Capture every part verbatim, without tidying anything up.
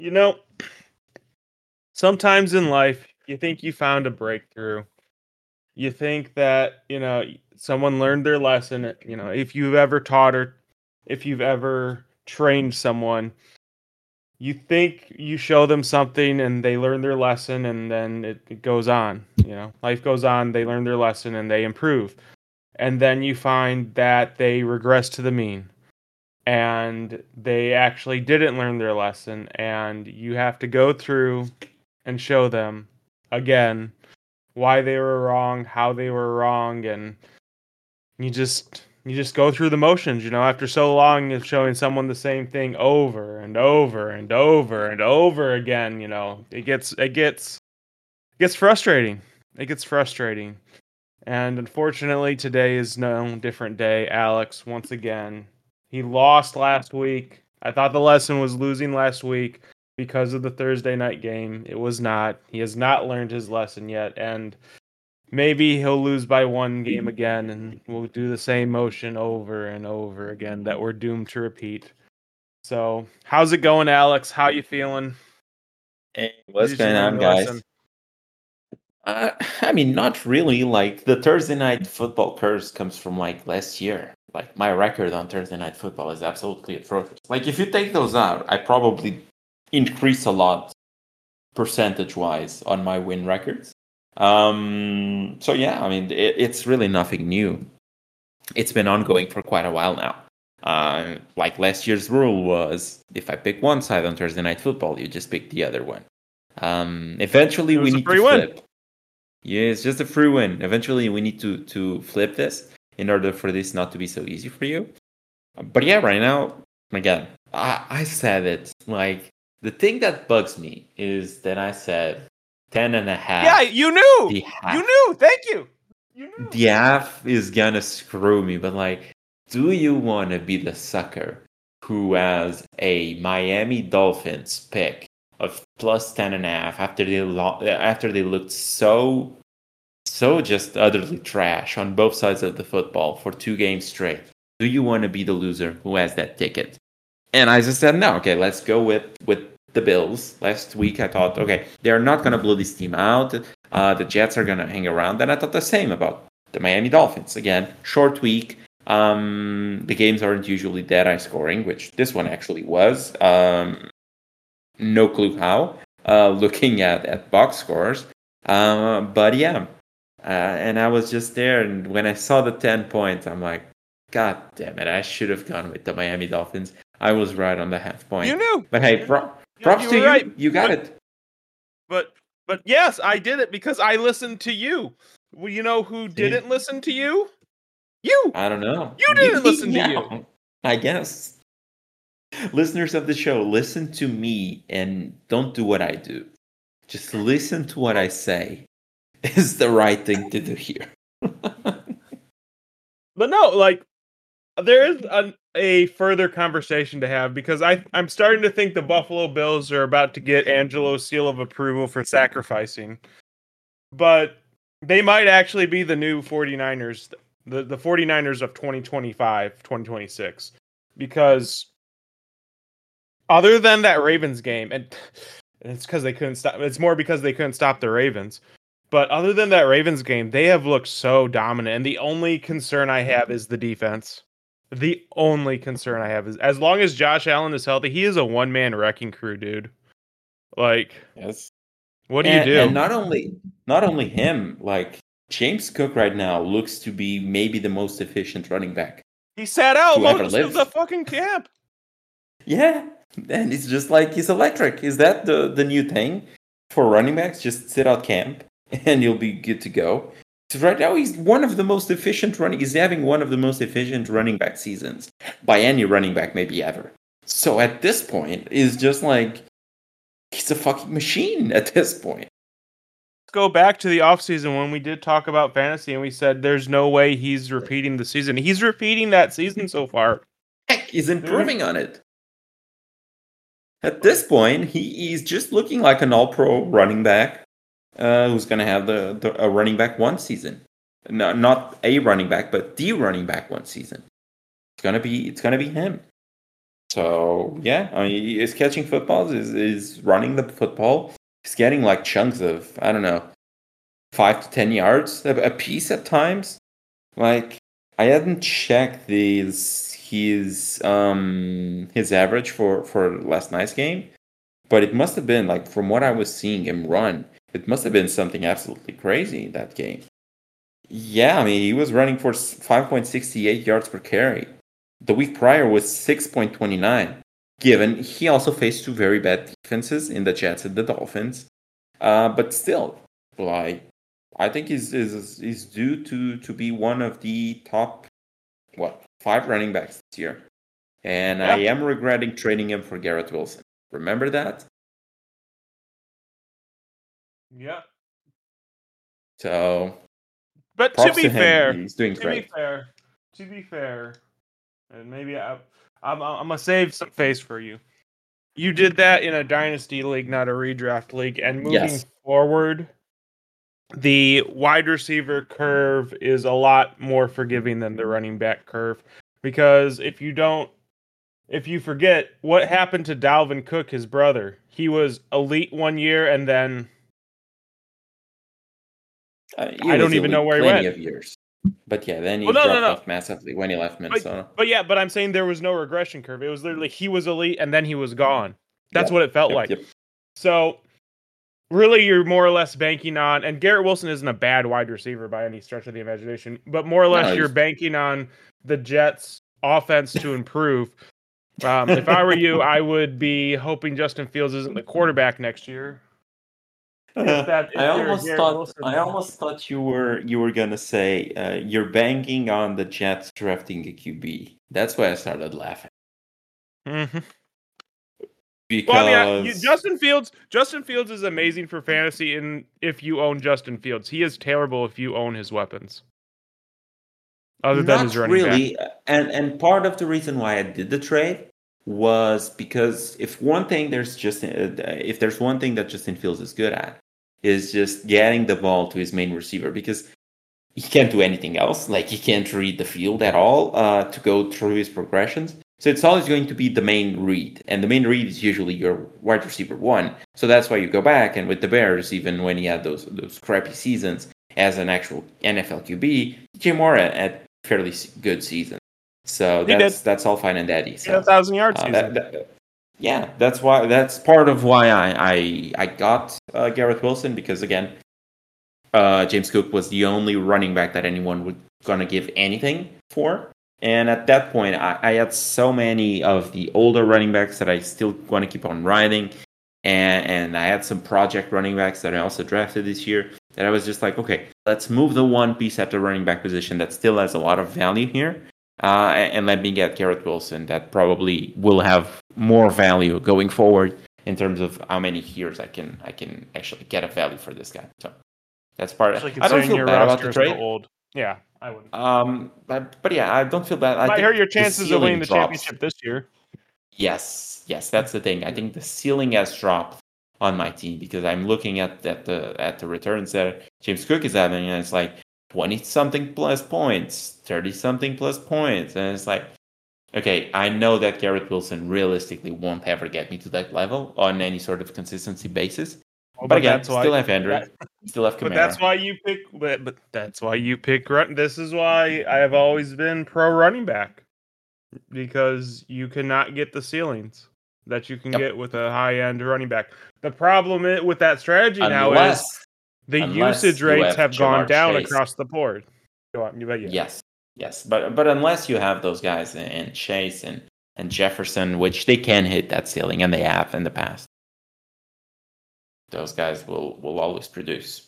You know, sometimes in life, you think you found a breakthrough. You think that, you know, someone learned their lesson. You know, if you've ever taught or if you've ever trained someone, you think you show them something and they learn their lesson and then it, it goes on. You know, life goes on, they learn their lesson and they improve. And then you find that they regress to the mean and they actually didn't learn their lesson, and you have to go through and show them again why they were wrong, how they were wrong, and you just you just go through the motions, you know, after so long of showing someone the same thing over and over and over and over again, you know, it gets it gets it gets frustrating. It gets frustrating. And unfortunately, today is no different day. Alex, once again, he lost last week. I thought the lesson was losing last week because of the Thursday night game. It was not. He has not learned his lesson yet, and maybe he'll lose by one game again, and we'll do the same motion over and over again that we're doomed to repeat. So, how's it going, Alex? How you feeling? Hey, what's going on, guys? Uh, I mean, not really. Like, the Thursday night football curse comes from like last year. Like, my record on Thursday night football is absolutely atrocious. Like, if you take those out, I probably increase a lot percentage wise on my win records. Um, so yeah, I mean, it, it's really nothing new. It's been ongoing for quite a while now. Uh, like last year's rule was, if I pick one side on Thursday night football, you just pick the other one. Um, eventually, we need to flip. Win. Yeah, it's just a free win. Eventually, we need to to flip this in order for this not to be so easy for you. But yeah, right now, again, I, I said it. Like, the thing that bugs me is that I said ten and a half. Yeah, you knew. You knew. Thank you. You knew. The half is gonna screw me, but like, do you want to be the sucker who has a Miami Dolphins pick of plus ten and a half after they lo- after they looked so so just utterly trash on both sides of the football for two games straight? Do you want to be the loser who has that ticket? And I just said no. Okay, let's go with with the Bills. Last week I thought, okay, they're not gonna blow this team out. Uh, the Jets are gonna hang around. And I thought the same about the Miami Dolphins. Again, short week. Um, the games aren't usually that high scoring, which this one actually was. Um, no clue how. Uh, looking at at box scores, uh, but yeah. Uh, and I was just there, and when I saw the ten points, I'm like, God damn it! I should have gone with the Miami Dolphins. I was right on the half point. You knew. But hey, pro- props you to you. Right. You got but, it. But but yes, I did it because I listened to you. Well, you know who didn't listen to you? You. I don't know. You didn't listen yeah, to you. I guess. Listeners of the show, listen to me and don't do what I do. Just listen to what I say. Is the right thing to do here. But no, like, there is a, a further conversation to have because I, I'm starting to think the Buffalo Bills are about to get Angelo's seal of approval for sacrificing. But they might actually be the new 49ers, the, the 49ers of twenty twenty-five, twenty twenty-six. Because other than that Ravens game, and it's because they couldn't stop, it's more because they couldn't stop the Ravens. But other than that Ravens game, they have looked so dominant. And the only concern I have is the defense. The only concern I have is as long as Josh Allen is healthy, he is a one-man wrecking crew, dude. Like, yes. What do and, you do? And not only not only him, like James Cook right now looks to be maybe the most efficient running back. He sat out most of the fucking camp. Yeah. And it's just like he's electric. Is that the, the new thing for running backs? Just sit out camp and you'll be good to go. So right now, he's one of the most efficient running. He's having one of the most efficient running back seasons by any running back maybe ever. So at this point, it's just like he's a fucking machine at this point. Let's go back to the offseason when we did talk about fantasy and we said there's no way he's repeating the season. He's repeating that season so far. Heck, he's improving on it. At this point, he, he's just looking like an all-pro running back. Uh, who's going to have the, the a running back one season? No, not a running back, but the running back one season. It's gonna be it's gonna be him. So yeah, I mean, he's catching footballs, is is running the football. He's getting like chunks of I don't know, five to ten yards a, a piece at times. Like I hadn't checked his his um his average for for last night's game, but it must have been like from what I was seeing him run, it must have been something absolutely crazy in that game. Yeah, I mean he was running for five point six eight yards per carry. The week prior was six point two nine. Given he also faced two very bad defenses in the Jets and the Dolphins, uh, but still, like I think he's is is due to to be one of the top what five running backs this year, and yeah. I am regretting trading him for Garrett Wilson. Remember that? Yeah. So, but to be to fair, he's doing to great. be fair, to be fair, and maybe I, I'm I'm gonna save some face for you. You did that in a dynasty league, not a redraft league, and moving yes. forward, the wide receiver curve is a lot more forgiving than the running back curve. Because if you don't, if you forget what happened to Dalvin Cook, his brother, he was elite one year and then uh, I don't even know where he went. Plenty of years. But yeah, then he well, no, dropped no, no. off massively when he left Minnesota. But, but yeah, but I'm saying there was no regression curve. It was literally he was elite and then he was gone. That's yep. what it felt yep, like. Yep. So really, you're more or less banking on, and Garrett Wilson isn't a bad wide receiver by any stretch of the imagination, but more or less no, you're banking on the Jets' offense to improve. Um, if I were you, I would be hoping Justin Fields isn't the quarterback next year. Uh, that, I almost thought Wilson. I almost thought you were you were gonna say uh, you're banking on the Jets drafting a Q B. That's why I started laughing. Mm-hmm. Because well, I mean, you, Justin Fields, Justin Fields is amazing for fantasy, and if you own Justin Fields, he is terrible if you own his weapons. Other than Not his running really, back. and and part of the reason why I did the trade was because if one thing there's just if there's one thing that Justin Fields is good at is just getting the ball to his main receiver, because he can't do anything else. Like he can't read the field at all uh, to go through his progressions. So it's always going to be the main read, and the main read is usually your wide receiver one. So that's why you go back, and with the Bears, even when he had those those crappy seasons as an actual N F L Q B, D J Moore had fairly good season. So that's that's all fine and dandy. So, yeah, a thousand yard uh, season. That, that, yeah, that's why that's part of why I I, I got uh, Garrett Wilson, because again, uh, James Cook was the only running back that anyone was gonna give anything for. And at that point, I, I had so many of the older running backs that I still want to keep on riding. And, and I had some project running backs that I also drafted this year that I was just like, okay, let's move the one piece at the running back position that still has a lot of value here. Uh, and, and let me get Garrett Wilson that probably will have more value going forward in terms of how many years I can I can actually get a value for this guy. So that's part of it. I don't feel bad about the trade. Old. Yeah. I wouldn't. Um, but, but yeah, I don't feel bad. I might hurt your chances of winning the drops. championship this year. Yes, yes, that's the thing. I think the ceiling has dropped on my team because I'm looking at, at the at the returns that James Cook is having, and it's like twenty something plus points, thirty something plus points, and it's like, okay, I know that Garrett Wilson realistically won't ever get me to that level on any sort of consistency basis. Well, but, but again, that's still why, have Andrew, that, still have Kamara. But that's why you pick. But, but that's why you pick. This is why I have always been pro running back, because you cannot get the ceilings that you can yep. get with a high end running back. The problem with that strategy unless, now is the usage rates have, have gone down Chase. across the board. Go on, you bet. Yeah. Yes, yes, but but unless you have those guys and Chase and and Jefferson, which they can hit that ceiling, and they have in the past. Those guys will, will always produce.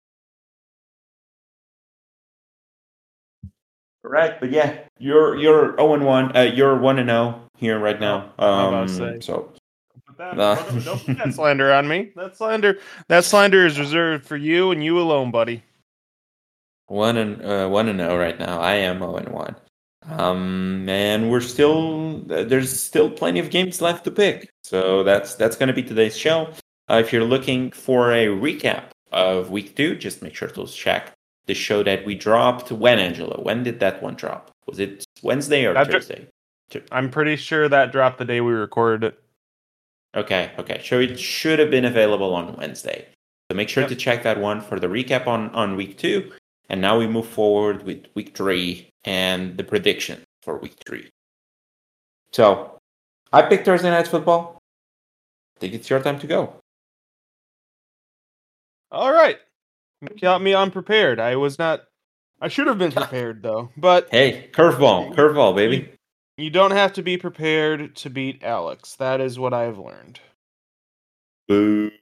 Right, but yeah, you're you're zero and one. Uh, you're one and zero here right now. Um, so put that, uh, don't, don't put that slander on me. That slander, that slander is reserved for you and you alone, buddy. One and uh, one and zero right now. I am zero and one. Um, and we're still there's still plenty of games left to pick. So that's that's going to be today's show. Uh, if you're looking for a recap of week two, just make sure to check the show that we dropped. When, Angelo? When did that one drop? Was it Wednesday or that Thursday? Dro- I'm pretty sure that dropped the day we recorded it. Okay, okay. So it should have been available on Wednesday. So make sure Yep. to check that one for the recap on, on week two. And now we move forward with week three and the prediction for week three. So I picked Thursday Night Football. I think it's your time to go. All right. Got me unprepared. I was not. I should have been prepared though. But hey, curveball, curveball, baby. You, you don't have to be prepared to beat Alex. That is what I've learned. Boo.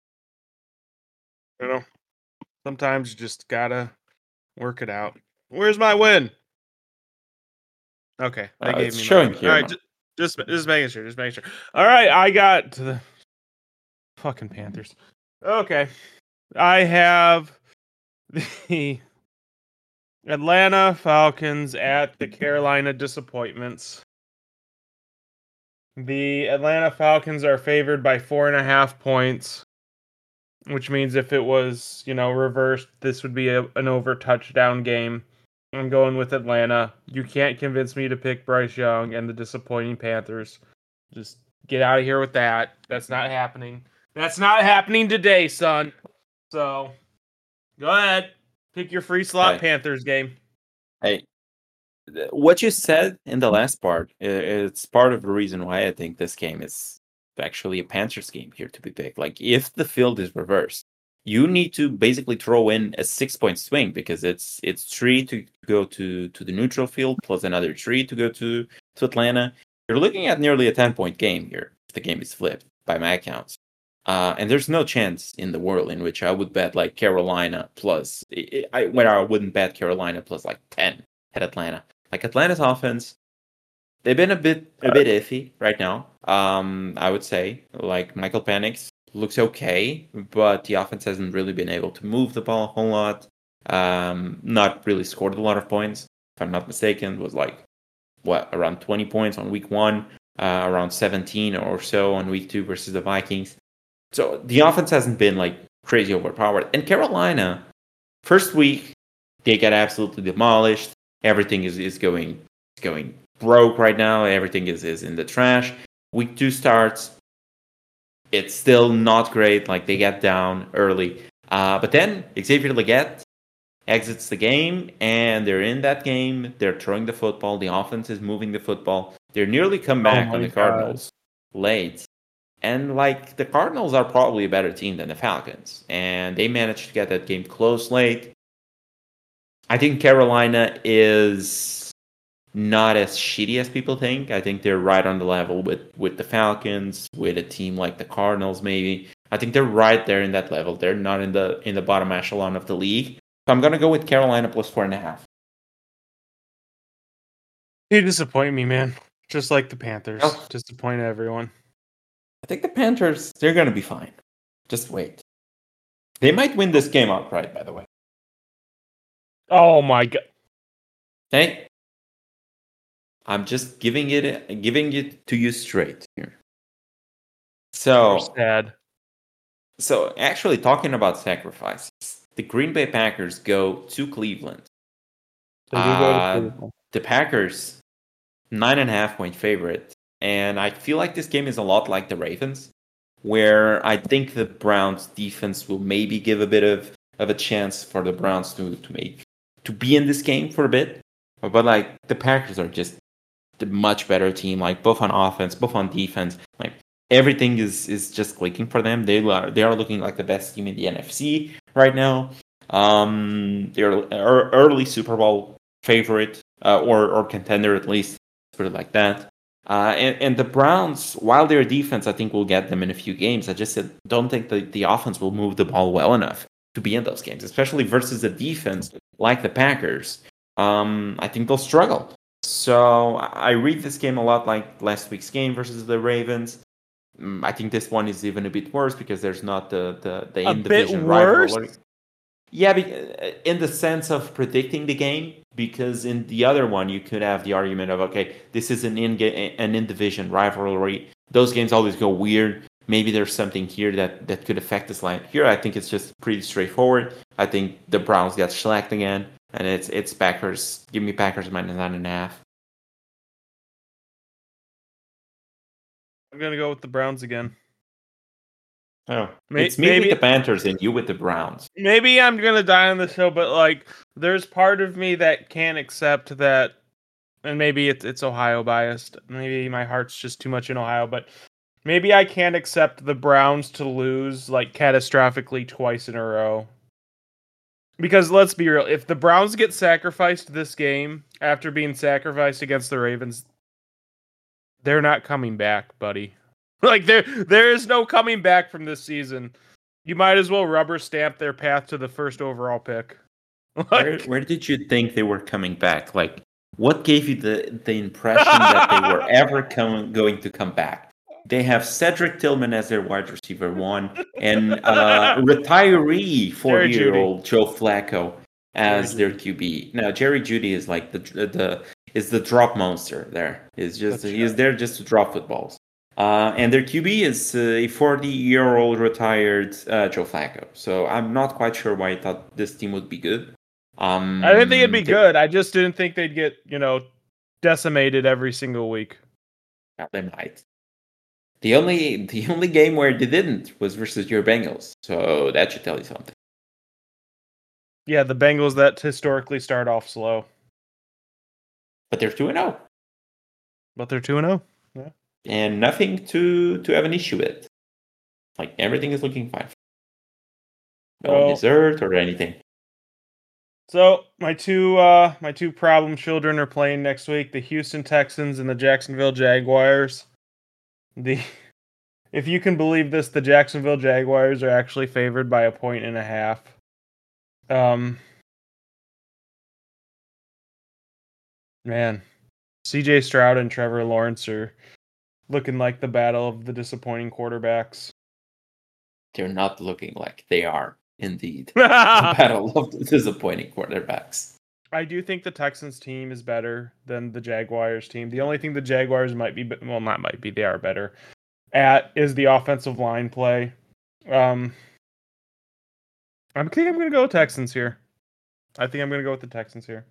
You know, sometimes you just gotta work it out. Where's my win? Okay, they uh, gave it's me. showing my here. All right, just, just just making sure. Just making sure. All right, I got to the fucking Panthers. Okay, I have the Atlanta Falcons at the Carolina Disappointments. The Atlanta Falcons are favored by four and a half points, which means if it was, you know, reversed, this would be a, an over touchdown game. I'm going with Atlanta. You can't convince me to pick Bryce Young and the disappointing Panthers. Just get out of here with that. That's not happening. That's not happening today, son. So, go ahead. Pick your free slot Hey. Panthers game. Hey, what you said in the last part, it's part of the reason why I think this game is actually a Panthers game here to be picked. Like, if the field is reversed, you need to basically throw in a six-point swing because it's it's three to go to, to the neutral field plus another three to go to, to Atlanta. You're looking at nearly a ten-point game here if the game is flipped by my accounts. Uh, and there's no chance in the world in which I would bet like Carolina plus, I, where I wouldn't bet Carolina plus like ten at Atlanta. Like Atlanta's offense, they've been a bit a bit iffy right now. Um, I would say like Michael Penix looks okay, but the offense hasn't really been able to move the ball a whole lot. Um, not really scored a lot of points, if I'm not mistaken. Was like what around twenty points on week one, uh, around seventeen or so on week two versus the Vikings. So the offense hasn't been like crazy overpowered. And Carolina, first week they got absolutely demolished. Everything is, is going going broke right now. Everything is, is in the trash. Week two starts. It's still not great. Like they get down early. Uh, but then Xavier Legette exits the game and they're in that game. They're throwing the football. The offense is moving the football. They're nearly come back Oh on the God. Cardinals late. And like the Cardinals are probably a better team than the Falcons. And they managed to get that game close late. I think Carolina is not as shitty as people think. I think they're right on the level with, with the Falcons, with a team like the Cardinals maybe. I think they're right there in that level. They're not in the in the bottom echelon of the league. So I'm gonna go with Carolina plus four and a half. You disappoint me, man. Just like the Panthers. Oh. Disappoint everyone. I think the Panthers, they're gonna be fine. Just wait. They might win this game outright, by the way. Oh my God. Hey, I'm just giving it giving it to you straight here. So You're sad. So actually talking about sacrifices, the Green Bay Packers go to Cleveland. They do go to Uh, Cleveland. the Packers, nine and a half point favorite. And I feel like this game is a lot like the Ravens, where I think the Browns defense will maybe give a bit of, of a chance for the Browns to, to make to be in this game for a bit. But like the Packers are just the much better team, like both on offense, both on defense. Like everything is, is just clicking for them. They are they are looking like the best team in the N F C right now. Um, they're er, early Super Bowl favorite uh, or or contender at least. Let's put it like that. Uh, and, and the Browns, while their defense, I think will get them in a few games. I just said, don't think the, the offense will move the ball well enough to be in those games, especially versus a defense like the Packers. Um, I think they'll struggle. So I read this game a lot like last week's game versus the Ravens. I think this one is even a bit worse because there's not the the, the in division rivalry. Yeah, in the sense of predicting the game, because in the other one you could have the argument of okay, this is an in an in division rivalry. Those games always go weird. Maybe there's something here that, that could affect this line. Here, I think it's just pretty straightforward. I think the Browns got shellacked again, and it's it's Packers. Give me Packers minus nine and a half. I'm gonna go with the Browns again. Oh, May- it's me maybe with the Panthers and you with the Browns. maybe I'm gonna die on this hill, but like, there's part of me that can't accept that, and maybe it's it's Ohio biased. Maybe my heart's just too much in Ohio, but maybe I can't accept the Browns to lose like catastrophically twice in a row. Because let's be real, if the Browns get sacrificed this game after being sacrificed against the Ravens, they're not coming back, buddy. Like there there is no coming back from this season. You might as well rubber stamp their path to the first overall pick. Like, Where where did you think they were coming back? Like, what gave you the the impression that they were ever coming going to come back? They have Cedric Tillman as their wide receiver one, and uh, retiree forty-year-old Joe Flacco as their Q B. Now Jerry Jeudy is like the the is the drop monster. There is just That's he is there just to drop footballs. Uh, and their Q B is uh, a forty-year-old retired uh, Joe Flacco. So I'm not quite sure why I thought this team would be good. Um, I didn't think it'd be they, good. I just didn't think they'd get, you know, decimated every single week. Yeah, they might. The only the only game where they didn't was versus your Bengals. So that should tell you something. Yeah, the Bengals that historically start off slow. But they're two and oh. But they're two and oh. Yeah. And nothing to to have an issue with. Like everything is looking fine. No Well, dessert or anything. So my two uh my two problem children are playing next week, the Houston Texans and the Jacksonville Jaguars. The if you can believe this, the Jacksonville Jaguars are actually favored by a point and a half. Um Man, C J Stroud and Trevor Lawrence are looking like the battle of the disappointing quarterbacks. They're not looking like they are indeed the battle of the disappointing quarterbacks. I do think the Texans team is better than the Jaguars team. The only thing the Jaguars might be, well, not might be, they are better at is the offensive line play. Um, I think I'm going to go with Texans here. I think I'm going to go with the Texans here.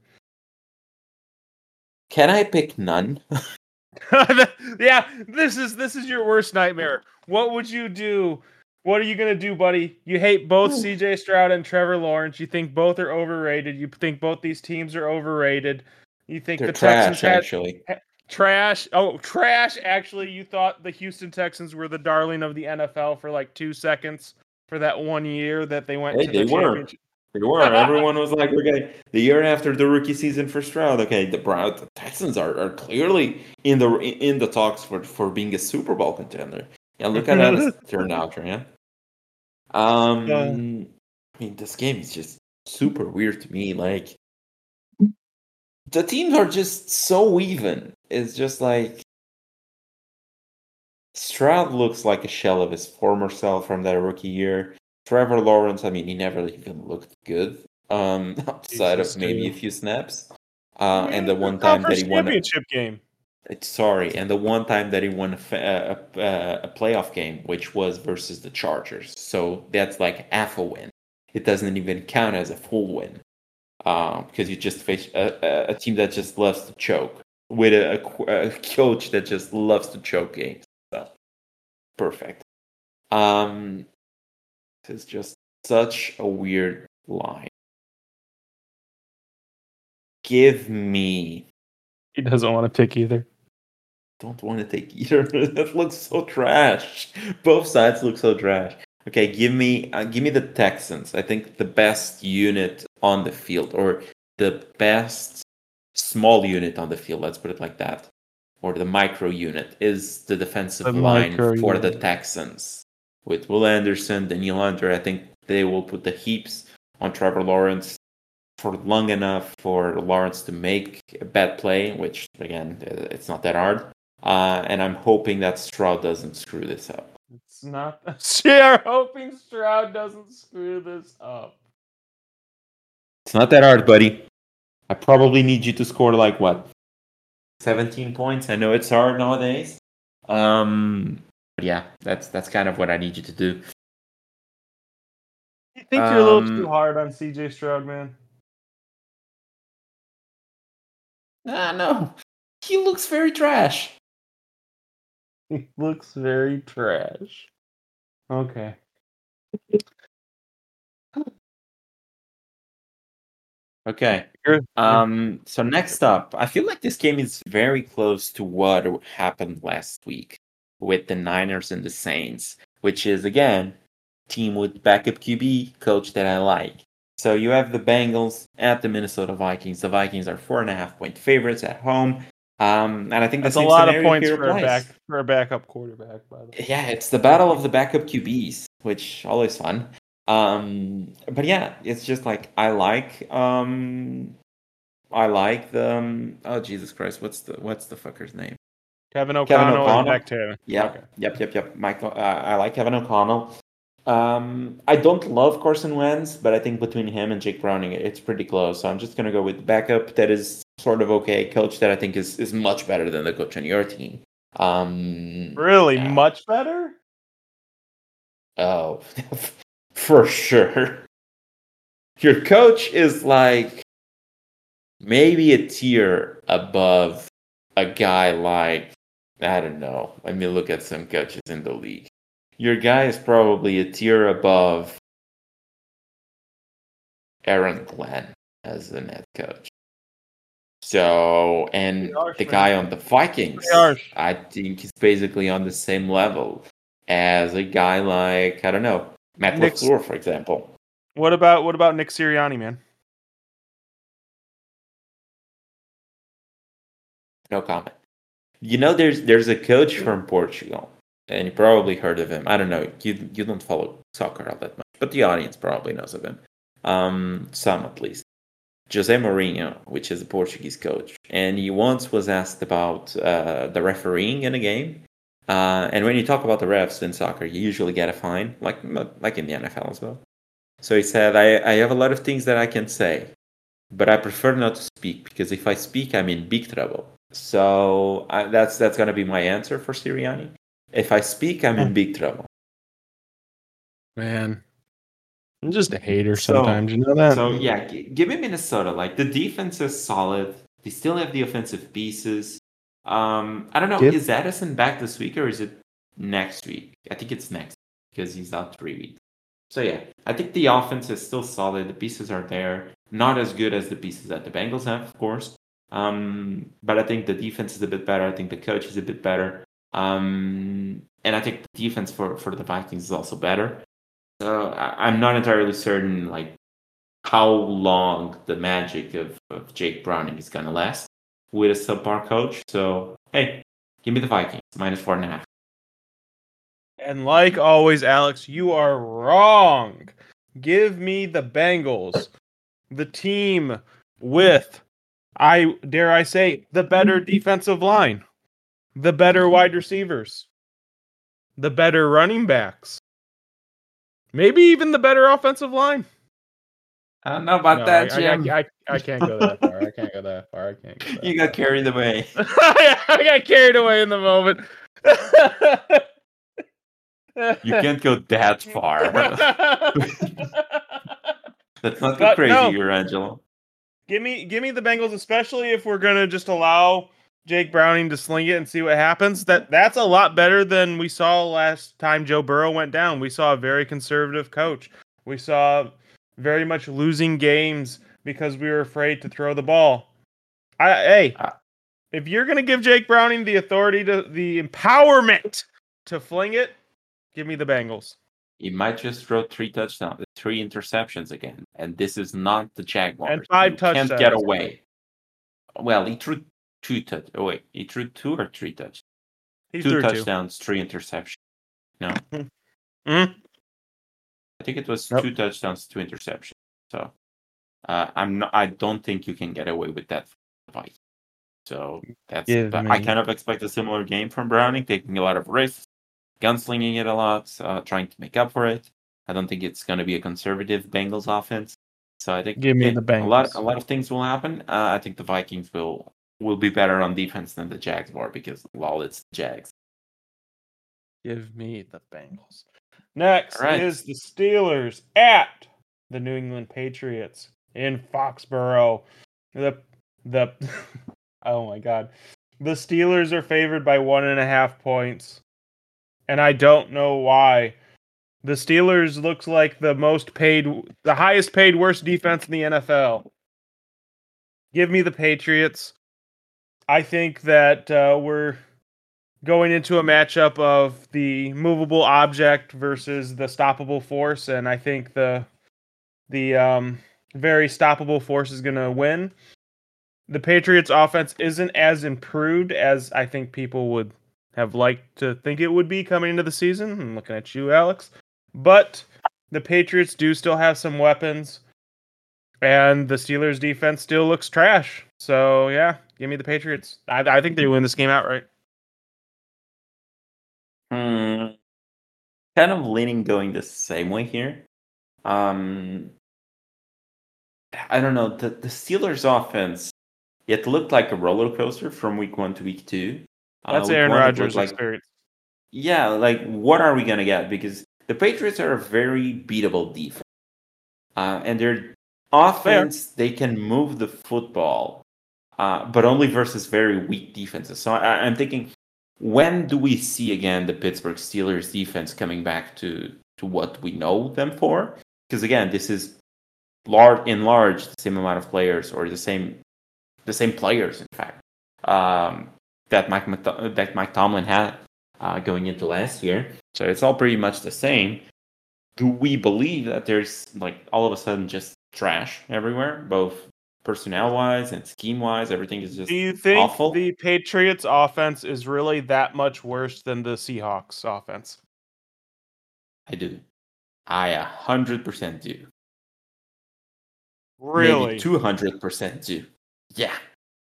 Can I pick none? Yeah, this is this is your worst nightmare. What would you do? What are you going to do, buddy? You hate both C J Stroud and Trevor Lawrence. You think both are overrated. You think both these teams are overrated. You think They're the trash, Texans had, actually. ha- trash. Oh, trash. Actually, you thought the Houston Texans were the darling of the N F L for like two seconds for that one year that they went Hey, to they the were. championship. They were. Everyone was like, okay, the year after the rookie season for Stroud, okay, the Brown the Texans are, are clearly in the in the talks for, for being a Super Bowl contender. Yeah, look at that it's turned out, right? Um, Uh, I mean, this game is just super weird to me. Like, the teams are just so even. It's just like Stroud looks like a shell of his former self from that rookie year. Trevor Lawrence, I mean, he never even looked good. Um, outside Jesus, of maybe dude. a few snaps. Uh, and the The one time that conference he won. A, championship game. sorry, and the one time that he won a, fa- a, a, a playoff game, which was versus the Chargers. So that's like half a win. It doesn't even count as a full win. Uh, because you just face a, a, a team that just loves to choke with a, a, a coach that just loves to choke games. So, perfect. Um, it's just such a weird line. Give me. He doesn't want to pick either. Don't want to take either. That looks so trash. Both sides look so trash. Okay, give me, uh, give me the Texans. I think the best unit on the field, or the best small unit on the field. Let's put it like that, or the micro unit is the defensive The line micro for the unit. Texans with Will Anderson, Daniel Hunter. I think they will put the heaps on Trevor Lawrence for long enough for Lawrence to make a bad play, which again, it's not that hard. Uh, and I'm hoping that Stroud doesn't screw this up. It's not. We're hoping Stroud doesn't screw this up. It's not that hard, buddy. I probably need you to score like what, seventeen points. I know it's hard nowadays. Um, but yeah, that's that's kind of what I need you to do. You think you're a little too hard on C J Stroud, man? Ah, no, he looks very trash. He looks very trash. Okay. Okay. You're, Um. So next up, I feel like this game is very close to what happened last week with the Niners and the Saints, which is again team with backup Q B coach that I like. So you have the Bengals at the Minnesota Vikings. The Vikings are four and a half point favorites at home. Um, and I think that's the a same lot of scenario points here for a applies. back for a backup quarterback, by the way. Yeah, it's the battle of the backup Q Bs, which always fun. Um, but yeah, it's just like I like um, I like the um, oh Jesus Christ, what's the what's the fucker's name? Kevin Kevin O'Connell and O'Connell. Zach Taylor. Yep, Okay. yep, yep, yep. Michael, uh, I like Kevin O'Connell. Um, I don't love Carson Wentz, but I think between him and Jake Browning, it's pretty close. So I'm just gonna go with the backup that is sort of okay, coach that I think is is much better than the coach on your team. Um, Really, yeah. much better? Oh, for sure. Your coach is like maybe a tier above a guy like, I don't know. Let me look at some coaches in the league. Your guy is probably a tier above Aaron Glenn as the head coach. So, and harsh, the man. guy on the Vikings, harsh. I think he's basically on the same level as a guy like, I don't know, Matt Nick- LaFleur, for example. What about what about Nick Sirianni, man? No comment. You know, there's there's a coach from Portugal, and you probably heard of him. I don't know. You you don't follow soccer all that much, but the audience probably knows of him. Um, some at least. Jose Mourinho, which is a Portuguese coach, and he once was asked about uh, the refereeing in a game. Uh, and when you talk about the refs in soccer, you usually get a fine, like like in the N F L as well. So he said, I, I have a lot of things that I can say, but I prefer not to speak because if I speak, I'm in big trouble. So I, that's that's going to be my answer for Sirianni. If I speak, I'm in big trouble. Man, I'm just a hater So- sometimes. You know that? So yeah, g- give me Minnesota. Like the defense is solid. They still have the offensive pieces. Um, I don't know. Give- Is Addison back this week or is it next week? I think it's next because he's out three weeks. So yeah, I think the offense is still solid. The pieces are there. Not as good as the pieces that the Bengals have, of course. Um, but I think the defense is a bit better. I think the coach is a bit better. Um, and I think the defense for, for the Vikings is also better. So I, I'm not entirely certain like how long the magic of, of Jake Browning is gonna last with a subpar coach. So hey, give me the Vikings minus four and a half. And like always, Alex, you are wrong. Give me the Bengals, the team with, I dare I say, the better defensive line, the better wide receivers, the better running backs, maybe even the better offensive line. I don't know about No, that, I, Jim. I, I, I can't go that far. I can't go that far. I can't go that You got carried away. far. I got carried away in the moment. You can't go that far. Let's not go But crazy no. here, Angelo. Give me, give me the Bengals, especially if we're gonna just allow Jake Browning to sling it and see what happens. That that's a lot better than we saw last time Joe Burrow went down. We saw a very conservative coach. We saw very much losing games because we were afraid to throw the ball. I hey, Uh, if you're gonna give Jake Browning the authority to the empowerment to fling it, give me the Bengals. He might just throw three touchdowns, three interceptions again, and this is not the Jaguars. And five you touchdowns. Can't get away. Well, he threw two touch. Oh wait, he threw two or three touchdowns. He two threw touchdowns, two. three interceptions. No, Mm-hmm. I think it was Nope. two touchdowns, two interceptions. So uh, I'm not. I don't think you can get away with that fight. So that's. Give But me- I kind of expect a similar game from Browning, taking a lot of risks, gunslinging it a lot, uh, trying to make up for it. I don't think it's going to be a conservative Bengals offense. So I think Give me yeah, the a lot. Bengals. A lot of things will happen. Uh, I think the Vikings will will be better on defense than the Jags were because well, it's the Jags. Give me the Bengals. Next All right. is the Steelers at the New England Patriots in Foxborough. The the oh my god. The Steelers are favored by one and a half points, and I don't know why. The Steelers looks like the most paid, the highest paid worst defense in the N F L. Give me the Patriots. I think that uh, we're going into a matchup of the movable object versus the stoppable force, and I think the the um, very stoppable force is going to win. The Patriots offense isn't as improved as I think people would have liked to think it would be coming into the season. I'm looking at you, Alex. But the Patriots do still have some weapons, and the Steelers defense still looks trash. So, yeah, give me the Patriots. I, I think they win this game outright. Hmm. Kind of leaning going the same way here. Um, I don't know. The, the Steelers offense, it looked like a roller coaster from week one to week two. That's uh, Aaron Rodgers' like, experience. Yeah, like, what are we going to get? Because the Patriots are a very beatable defense. Uh, and their offense, Fair. They can move the football, uh, but only versus very weak defenses. So I, I'm thinking, when do we see again the Pittsburgh Steelers defense coming back to, to what we know them for? Because again, this is large in large the same amount of players, or the same the same players, in fact, um, that Mike that Mike Tomlin had uh, going into last year. So it's all pretty much the same. Do we believe that there's like all of a sudden just trash everywhere, both personnel wise and scheme wise? Everything is just Do you think awful? The Patriots offense is really that much worse than the Seahawks offense? I do. I a hundred percent do. Really? Maybe two hundred percent do. Yeah.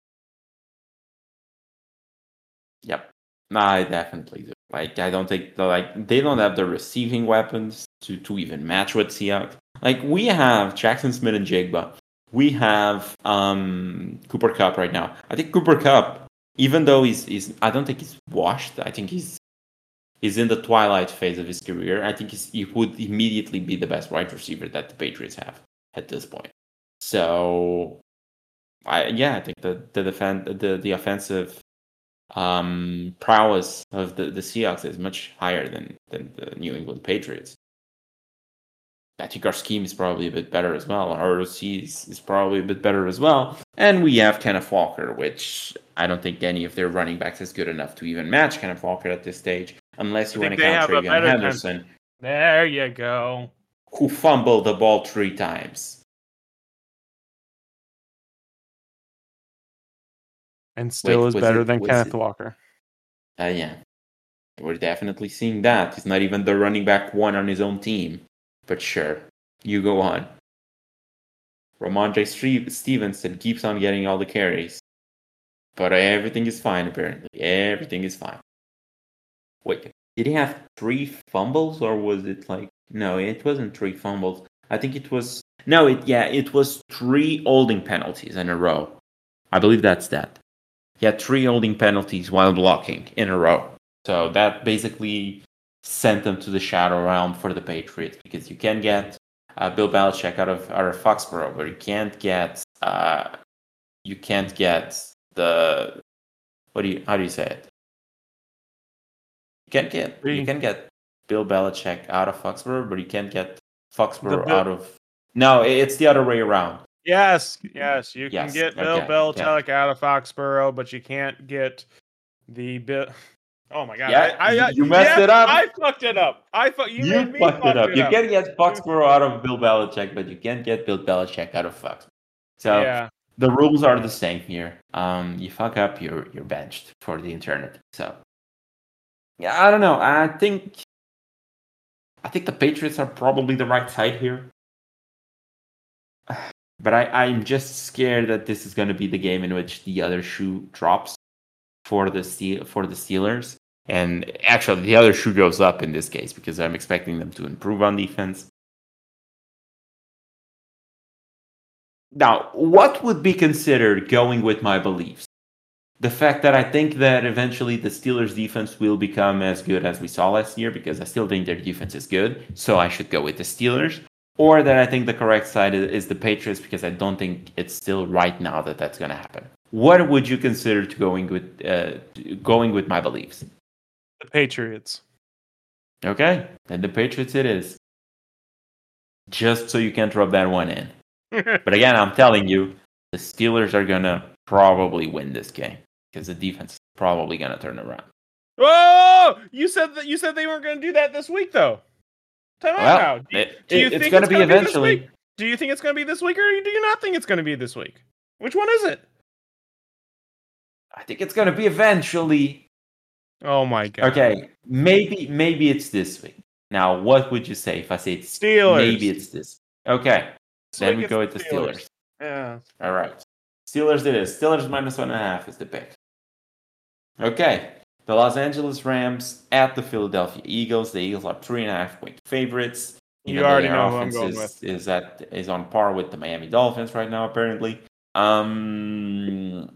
Yep. I definitely do. Like, I don't think, like, they don't have the receiving weapons to, to even match with Seahawks. Like, we have Jackson Smith and Jigba. We have um, Cooper Kupp right now. I think Cooper Kupp, even though he's, he's I don't think he's washed. I think he's he's in the twilight phase of his career. I think he's, he would immediately be the best wide receiver that the Patriots have at this point. So, I yeah, I think the the defend the the offensive um, prowess of the, the Seahawks is much higher than than the New England Patriots. I think our scheme is probably a bit better as well. Our O C is, is probably a bit better as well. And we have Kenneth Walker, which I don't think any of their running backs is good enough to even match Kenneth Walker at this stage, unless you want to count TreVeyon Henderson. Time. There you go. Who fumbled the ball three times. And still Wait, is better it, than Kenneth it, Walker. Uh, yeah. We're definitely seeing that. He's not even the running back one on his own team. But sure, you go on. Ramondre Stevenson keeps on getting all the carries. But everything is fine, apparently. Everything is fine. Wait, did he have three fumbles, or was it like... No, it wasn't three fumbles. I think it was... No, it yeah, it was three holding penalties in a row. I believe that's that. He had three holding penalties while blocking in a row. So that basically sent them to the shadow realm for the Patriots, because you can get uh, Bill Belichick out of out of Foxborough, but you can't get uh, you can't get the what do you how do you say it? You can't get you can get Bill Belichick out of Foxborough, but you can't get Foxborough Bill- out of no, it's the other way around. Yes, yes, you yes, can get Bill okay, Belichick yeah. out of Foxborough, but you can't get the Bill. Oh my god! Yeah, I, I, you messed yeah, it up. I fucked it up. I fu- you, you made me fucked it up. It you up. can get Foxborough out of Bill Belichick, but you can't get Bill Belichick out of Foxborough. So yeah. the rules are the same here. Um, you fuck up, you're you're benched for the eternity. So yeah, I don't know. I think I think the Patriots are probably the right side here. But I, I'm just scared that this is going to be the game in which the other shoe drops for the Steel, for the Steelers. And actually, the other shoe goes up in this case, because I'm expecting them to improve on defense. Now, what would be considered going with my beliefs? The fact that I think that eventually the Steelers' defense will become as good as we saw last year, because I still think their defense is good, so I should go with the Steelers. Or that I think the correct side is the Patriots, because I don't think it's still right now that that's going to happen. what would you consider to going with uh, going with my beliefs? The Patriots. Okay, then the Patriots it is. Just so you can't rub that one in. But again, I'm telling you, the Steelers are gonna probably win this game because the defense is probably gonna turn around. Whoa! You said that you said they weren't going to do that this week, though. Time out Well, now. Do, it, do you it, think it's gonna it's be gonna be eventually. this week? Do you think it's going to be this week, or do you not think it's going to be this week? Which one is it? I think it's gonna be eventually. Oh my god. Okay, maybe maybe it's this week. Now, what would you say if I say it's Steelers? Maybe it's this. Okay, This then week we it's go with the Steelers. Steelers. Yeah. All right, Steelers it is. Steelers minus one and a half is the pick. Okay, the Los Angeles Rams at the Philadelphia Eagles. The Eagles are three and a half point favorites. You Even though already their know who I'm offense going is, with. is at is on par with the Miami Dolphins right now, apparently. Um,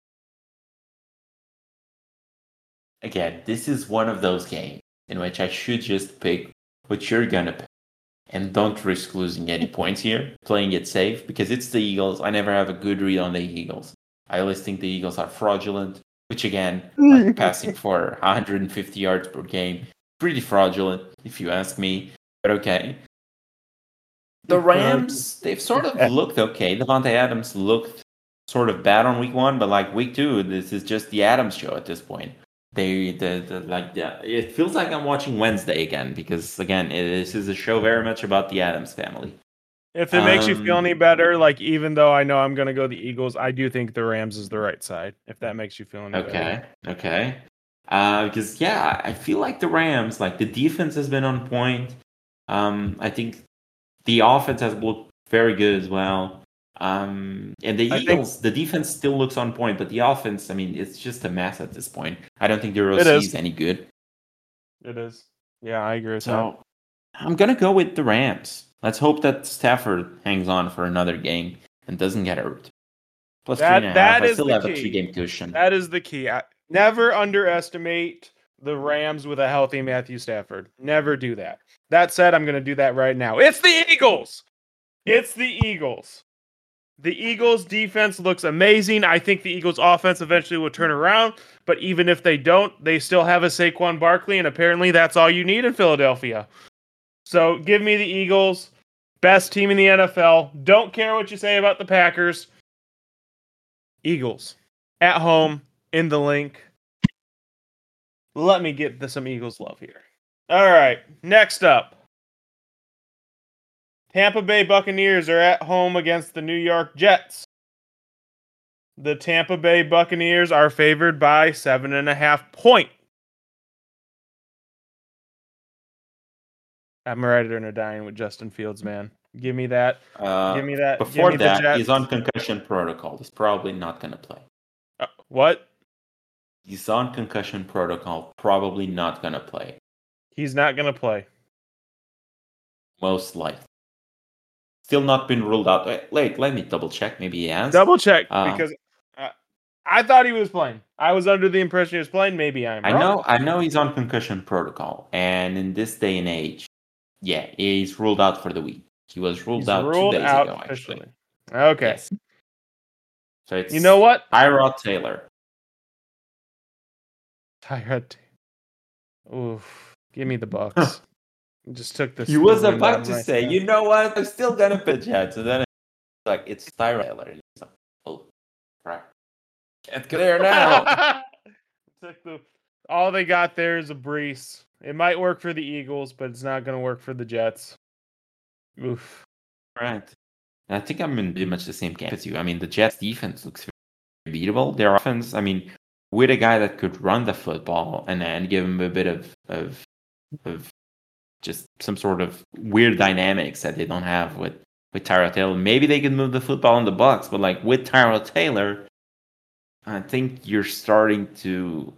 again, this is one of those games in which I should just pick what you're gonna pick, and don't risk losing any points here, playing it safe because it's the Eagles. I never have a good read on the Eagles. I always think the Eagles are fraudulent, which again, like passing for one hundred fifty yards per game, pretty fraudulent if you ask me. But okay. The Rams, they've sort of looked okay. Devontae Adams looked sort of bad on week one, but like week two, this is just the Adams show at this point. They, the, the like, yeah, it feels like I'm watching Wednesday again because again, it, this is a show very much about the Adams family. If it makes you feel Um, any better, like even though I know I'm going to go the Eagles, I do think the Rams is the right side. If that makes you feel any better. Okay, okay. Uh, because yeah, I feel like the Rams, like the defense has been on point. Um, I think the offense has looked very good as well. Um, and the I think- Eagles, the defense still looks on point, but the offense, I mean, it's just a mess at this point. I don't think their O It C is. is any good. It is. Yeah, I agree with that. So I'm gonna go with the Rams. Let's hope that Stafford hangs on for another game and doesn't get hurt. Plus That- three and a half. that I is still the have a key. three-game cushion. That is the key. I, never underestimate the Rams with a healthy Matthew Stafford. Never do that. That said, I'm going to do that right now. It's the Eagles. It's the Eagles. The Eagles defense looks amazing. I think the Eagles offense eventually will turn around, but even if they don't, they still have a Saquon Barkley, and apparently that's all you need in Philadelphia. So give me the Eagles, best team in the N F L. Don't care what you say about the Packers. Eagles at home in the link. Let me get the, some Eagles love here. All right, next up. Tampa Bay Buccaneers are at home against the New York Jets. The Tampa Bay Buccaneers are favored by seven and a half point. I'm riding or dying with Justin Fields, man. Give me that. Uh, Give me that. Before Give me the that, Jets. he's on concussion protocol. He's probably not going to play. Uh, what? He's on concussion protocol. Probably not going to play. He's not going to play. Most likely. Still not been ruled out. Wait, wait, let me double check. Maybe he has. Double check Uh, because uh, I thought he was playing. I was under the impression he was playing. Maybe I'm I wrong. know. I know he's on concussion protocol, and in this day and age, yeah, he's ruled out for the week. He was ruled He's out ruled two days out ago, officially. actually. Okay. Yes. So it's You know what? Tyrod Taylor. Tyrod. Oof. Give me the Bucks. Just took this. He was wind out about of to my say, sails. you know what? I'm still gonna pitch Jets. And then it's like, it's Tyrod Taylor. And he's like, oh, right. Can't get there now. Took the, all they got there is a Brees. It might work for the Eagles, but it's not going to work for the Jets. Oof. Right. I think I'm in pretty much the same camp as you. I mean, the Jets defense looks very beatable. Their offense, I mean, with a guy that could run the football and then give him a bit of of of just some sort of weird dynamics that they don't have with with Tyrod Taylor. Maybe they can move the football in the box, but like with Tyrod Taylor, I think you're starting to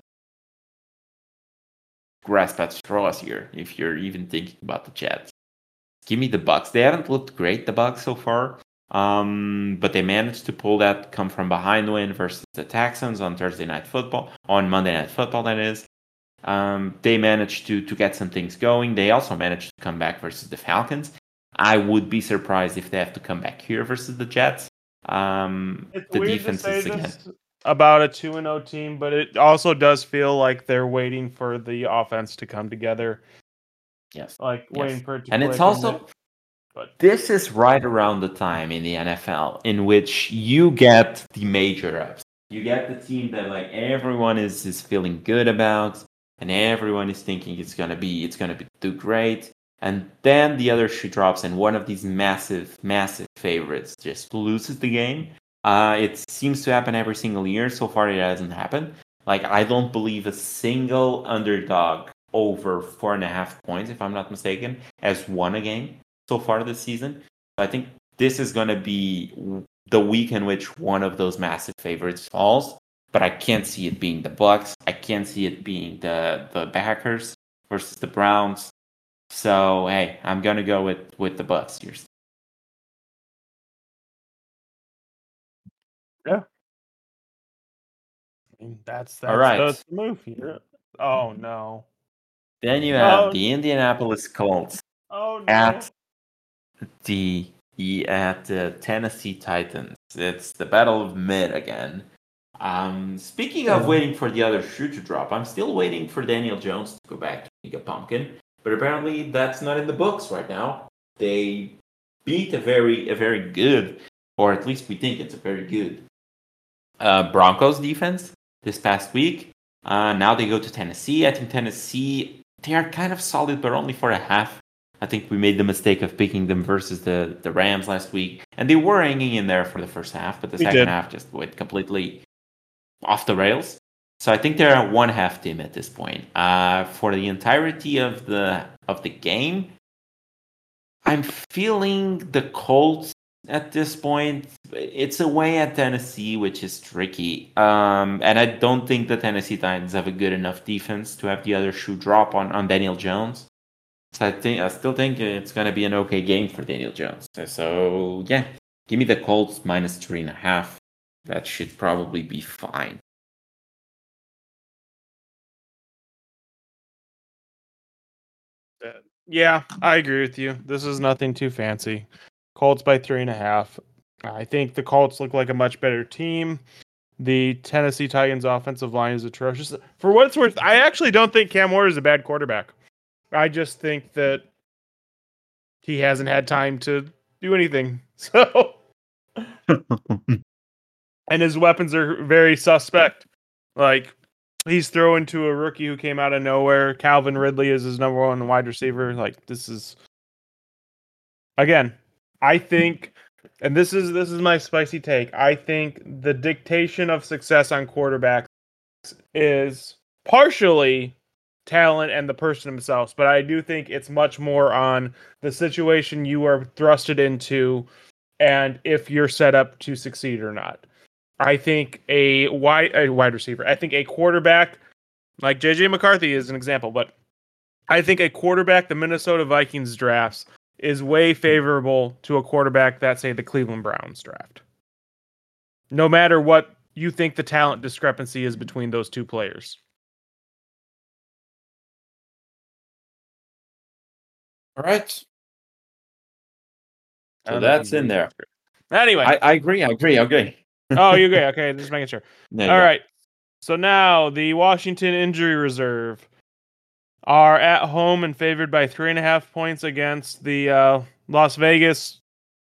grasp at straws here if you're even thinking about the Jets. Give me the Bucks. They haven't looked great, the Bucks, so far. Um, but they managed to pull that come from behind win versus the Texans on Thursday Night Football, on Monday Night Football, that is. Um, they managed to to get some things going. They also managed to come back versus the Falcons. I would be surprised if they have to come back here versus the Jets. Um, It's the weird to defense say is again. this about a two and oh team, but it also does feel like they're waiting for the offense to come together. Yes. Like yes. waiting for it to and click. it's also and it, but this is right around the time in the N F L in which you get the major ups. You get the team that like everyone is is feeling good about, and everyone is thinking it's gonna be it's gonna be do great. And then the other shoe drops, and one of these massive, massive favorites just loses the game. Uh, it seems to happen every single year. So far, it hasn't happened. Like I don't believe a single underdog over four and a half points, if I'm not mistaken, has won a game so far this season. I think this is going to be the week in which one of those massive favorites falls. But I can't see it being the Bucks. I can't see it being the the Packers versus the Browns. So hey, I'm gonna go with with the Bucks here. yeah, I mean, that's that's All the right. move here. Oh no! Then you have Oh the Indianapolis Colts oh no! at the, the at the Tennessee Titans. It's the battle of mid again. Um, speaking of waiting for the other shoe to drop, I'm still waiting for Daniel Jones to go back to being a pumpkin, but apparently that's not in the books right now. They beat a very a very good, or at least we think it's a very good uh, Broncos defense this past week. Uh, now they go to Tennessee. I think Tennessee, they are kind of solid, but only for a half. I think we made the mistake of picking them versus the, the Rams last week, and they were hanging in there for the first half, but the We second did. half just went completely off the rails. So I think they're a one half team at this point. Uh, for the entirety of the of the game, I'm feeling the Colts at this point. It's away at Tennessee, which is tricky. Um, and I don't think the Tennessee Titans have a good enough defense to have the other shoe drop on, on Daniel Jones. So I think I still think it's gonna be an okay game for Daniel Jones. So yeah, give me the Colts minus three and a half. That should probably be fine. Yeah, I agree with you. This is nothing too fancy. Colts by three and a half. I think the Colts look like a much better team. The Tennessee Titans offensive line is atrocious. For what it's worth, I actually don't think Cam Ward is a bad quarterback. I just think that he hasn't had time to do anything. So, and his weapons are very suspect. Like he's throwing to a rookie who came out of nowhere. Calvin Ridley is his number one wide receiver. Like this is again, I think, and this is this is my spicy take. I think the dictation of success on quarterbacks is partially talent and the person themselves, but I do think it's much more on the situation you are thrusted into and if you're set up to succeed or not. I think a wide a wide receiver, I think a quarterback like J J McCarthy is an example, but I think a quarterback the Minnesota Vikings drafts is way favorable to a quarterback that, say, the Cleveland Browns draft. No matter what you think the talent discrepancy is between those two players. All right. So that's in there. Anyway. I, I agree. I agree. I agree. Oh, you agree. Okay, just making sure. All go. right. So now the Washington Injury Reserve are at home and favored by three and a half points against the uh, Las Vegas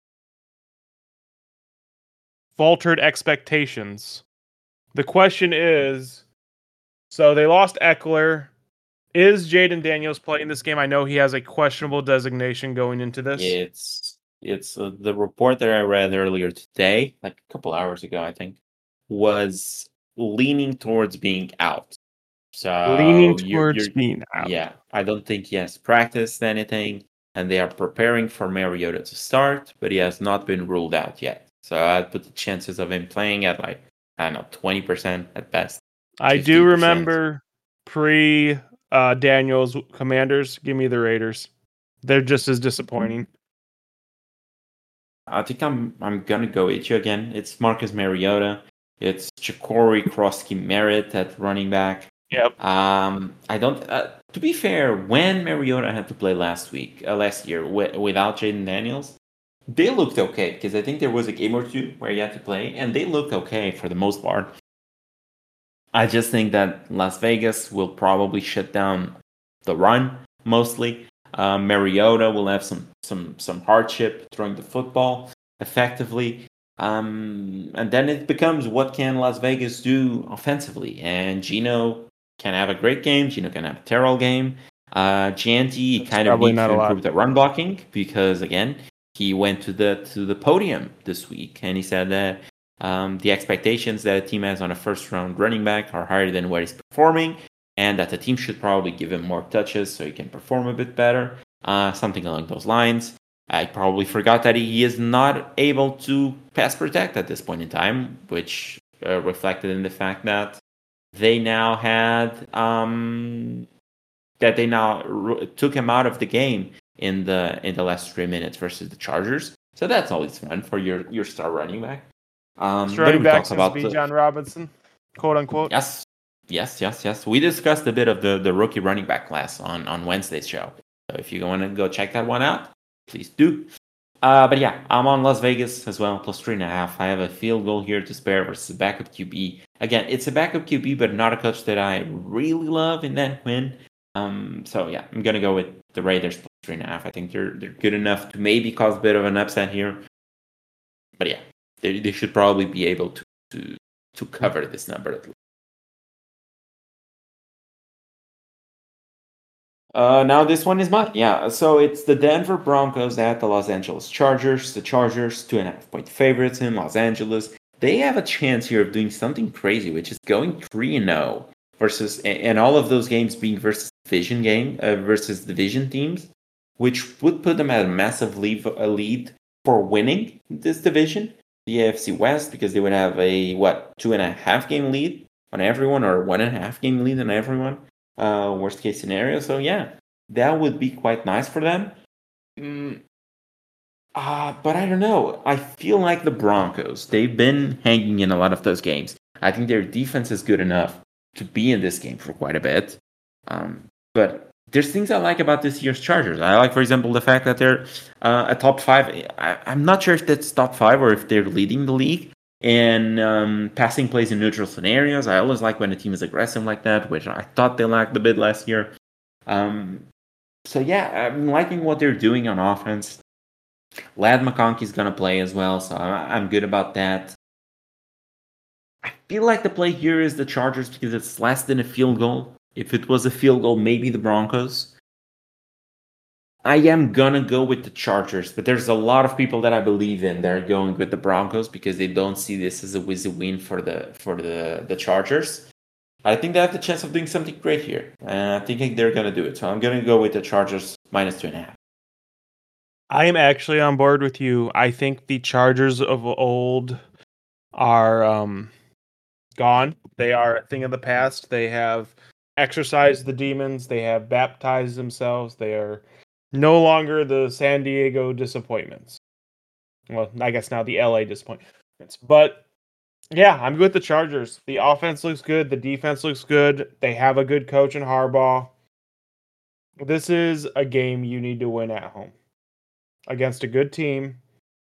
faltered expectations. The question is, so they lost Eckler. Is Jaden Daniels playing this game? I know he has a questionable designation going into this. It's it's uh, the report that I read earlier today, like a couple hours ago, I think, was leaning towards being out. So leaning towards you're, you're, being out. Yeah, I don't think he has practiced anything, and they are preparing for Mariota to start, but he has not been ruled out yet. So I'd put the chances of him playing at like I don't know twenty percent at best. I do remember pre uh, Daniels Commanders. Give me the Raiders. They're just as disappointing. I think I'm I'm gonna go with you again. It's Marcus Mariota. It's Jacory Krosky Merritt at running back. Yep. Um, I don't. Uh, to be fair, when Mariota had to play last week, uh, last year, w- without Jaden Daniels, they looked okay because I think there was a game or two where you had to play, and they looked okay for the most part. I just think that Las Vegas will probably shut down the run mostly. Uh, Mariota will have some some some hardship throwing the football effectively. Um, and then it becomes what can Las Vegas do offensively? And Gino can have a great game. Gino can have a terrible game. Uh, G N T kind of needs to improve the run blocking because again he went to the to the podium this week and he said that um, the expectations that a team has on a first round running back are higher than what he's performing, and that the team should probably give him more touches so he can perform a bit better. Uh, something along those lines. I probably forgot that he is not able to pass protect at this point in time, which uh, reflected in the fact that they now had um, that they now r- took him out of the game in the in the last three minutes versus the Chargers. So that's always fun for your your star running back. Um, running back since Bijan Robinson, quote unquote. Yes, yes, yes, yes. We discussed a bit of the, the rookie running back class on, on Wednesday's show. So if you want to go check that one out, please do. Uh, but yeah, I'm on Las Vegas as well, plus three and a half. I have a field goal here to spare versus a backup Q B. Again, it's a backup Q B, but not a coach that I really love in that win. Um, so yeah, I'm gonna go with the Raiders plus three and a half. I think they're they're good enough to maybe cause a bit of an upset here. But yeah, they they should probably be able to to, to cover this number at least. Uh, now this one is mine. Yeah, so it's the Denver Broncos at the Los Angeles Chargers. The Chargers, two and a half point favorites in Los Angeles. They have a chance here of doing something crazy, which is going three and zero versus, and all of those games being versus division game uh, versus division teams, which would put them at a massive lead, a lead for winning this division, the A F C West, because they would have a what two and a half game lead on everyone, or one and a half game lead on everyone. Uh, worst case scenario. So yeah, that would be quite nice for them. Mm, uh, but I don't know. I feel like the Broncos, they've been hanging in a lot of those games. I think their defense is good enough to be in this game for quite a bit. Um, but there's things I like about this year's Chargers. I like, for example, the fact that they're uh, a top five. I, I'm not sure if that's top five or if they're leading the league. And um, passing plays in neutral scenarios. I always like when a team is aggressive like that, which I thought they lacked a bit last year. Um, so yeah, I'm liking what they're doing on offense. Ladd McConkey's going to play as well, so I'm good about that. I feel like the play here is the Chargers because it's less than a field goal. If it was a field goal, maybe the Broncos. I am gonna go with the Chargers, but there's a lot of people that I believe in that are going with the Broncos because they don't see this as a wizzy win for the for the, the Chargers. I think they have the chance of doing something great here, and I think they're gonna do it. So I'm gonna go with the Chargers minus two and a half. I am actually on board with you. I think the Chargers of old are um, gone. They are a thing of the past. They have exorcised the demons. They have baptized themselves. They are no longer the San Diego disappointments. Well, I guess now the L A disappointments. But yeah, I'm good with the Chargers. The offense looks good. The defense looks good. They have a good coach in Harbaugh. This is a game you need to win at home against a good team.